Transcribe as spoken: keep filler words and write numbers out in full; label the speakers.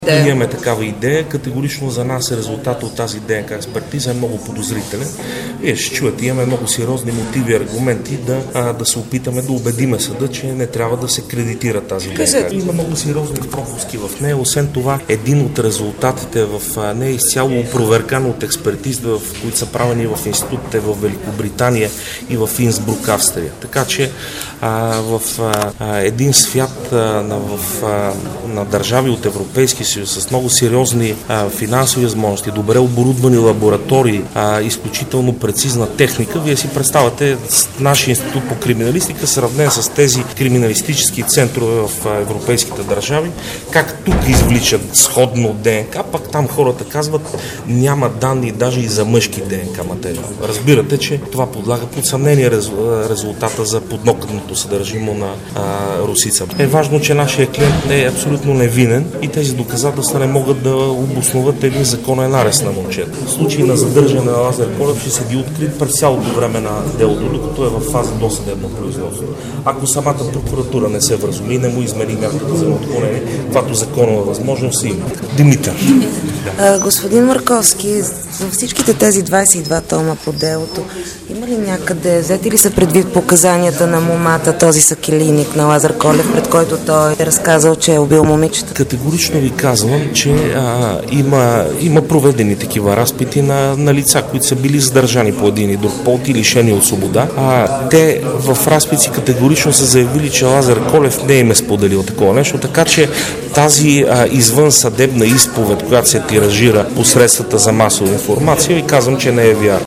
Speaker 1: Ние имаме такава идея. Категорично за нас резултатът от тази ДНК експертиза е много подозрителен. Вие ще чуете, имаме много сериозни мотиви и аргументи да, а, да се опитаме да убедиме съда, че не трябва да се кредитира тази ДНК. Има много сериозни пропуски в нея. Освен това, един от резултатите в нея е изцяло опроверган от експертиза, в които са правени в институтите в Великобритания и в Инсбрук, Австрия. Така че а, в а, един свят а, на, в, а, на държави от Европейски съюз с много сериозни а, финансови възможности, добре оборудвани лаборатории, а, изключително прецизна техника, вие си представяте нашия институт по криминалистика, сравнен с тези криминалистически центрове в а, европейските държави, как тук извличат сходно ДНК, пак там хората казват, няма данни даже и за мъжки ДНК материал. Разбирате, че това подлага под съмнение резултата за поднокътното съдържимо на а, русица. Е важно, че нашия клиент е абсолютно невинен и тези доказателства не могат да обосноват един законен арест на момчето. В случай на задържане на Лазар Колев ще седи открит през цялото време на делото, докато е в фаза досъдебно производство. Ако самата прокуратура не се вразуми, не му измени мярката за отклонение, каквато законова възможност има. Димитър.
Speaker 2: А, господин Марковски, за всичките тези двадесет и два тома по делото, има ли някъде, взети ли са предвид показанията на момата, този сакелийник на Лазар Колев, пред който той е разказал, че е убил момичета?
Speaker 1: Категорично ви казвам, че а, има, има проведени такива разпити на, на лица, които са били задържани по един и друг повод и лишени от свобода. А, те в разпити категорично са заявили, че Лазар Колев не им е споделил такова нещо, така че тази а, извънсъдебна изповед, която се тиражира по средствата за масова информация, ви казвам, че не е вярна.